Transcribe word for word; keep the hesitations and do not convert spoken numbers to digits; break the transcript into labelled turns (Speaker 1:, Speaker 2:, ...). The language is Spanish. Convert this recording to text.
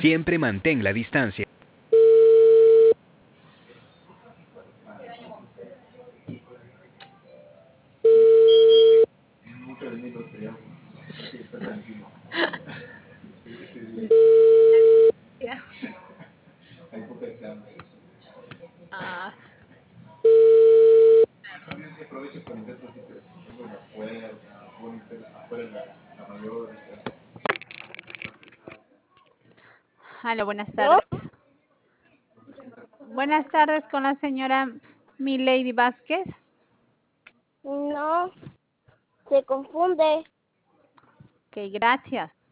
Speaker 1: Siempre mantén la distancia.
Speaker 2: Ya. Ah, aló, buenas
Speaker 3: ¿Yo?
Speaker 2: tardes. Buenas tardes con la señora Milady Vázquez.
Speaker 3: No, se confunde.
Speaker 2: Ok, gracias.